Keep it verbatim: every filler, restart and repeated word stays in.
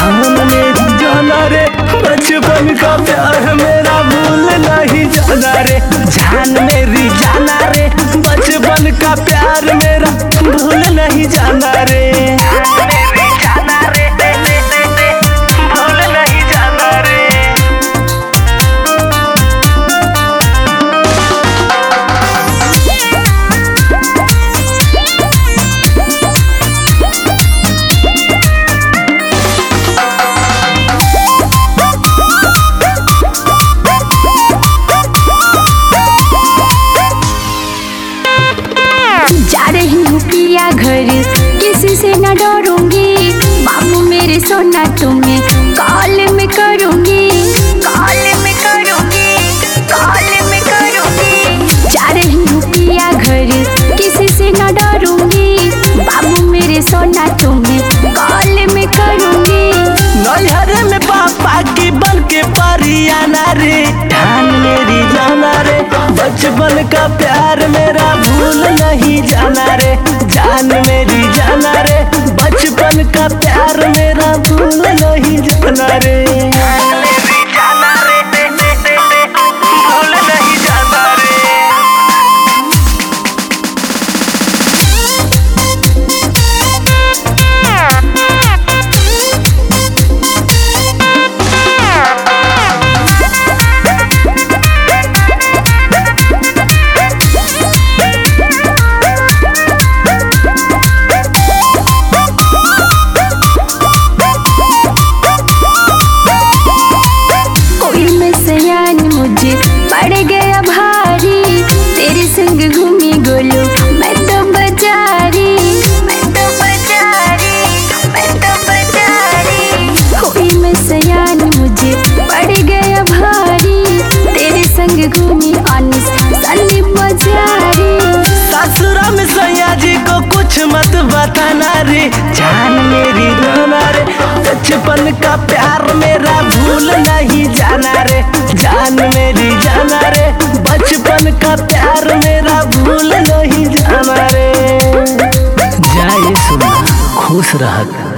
जान मेरी जाना रे, बचपन का प्यार मेरा भूल नहीं जाना रे। जान मेरी जाना रे, बचपन का प्यार मेरा भूल नहीं जाना रे। जा रही हूँ पिया घर, किसी से न डरूंगी। बाबू मेरे सोना तुम्हें कॉल में करूंगी, कॉल में करूंगी, कॉल में करूंगी। जा रही हूँ पिया घर, किसी से न डरूंगी। बाबू मेरे सोना तुम्हें कॉल में करूंगी। नैहर में पापा की बन के परियाना रे। जान मेरी जाना रे, बचपन का प्यार मेरा भूल नहीं जाना रे। जान मेरी जाना रे, बचपन का प्यार मेरा भूल नहीं जाना रे। मुझे पड़ गया भारी, तेरे संग घूमी गोलू मैं तो बाजारी, मैं तो बाजारी, मैं तो बाजारी। कोई में सयान मुझे पड़ गया भारी, तेरे संग घूमी अनिस सन्नी बाजारी। ससुरा में सैया जी को कुछ मत बताना रे। जान मेरी जाना रे, बचपन का प्यार मेरा भूल नहीं जाना रे। जान मेरी जाना रे, बचपन का प्यार मेरा भूल नहीं जाना रे। जाए सुना खुश रह।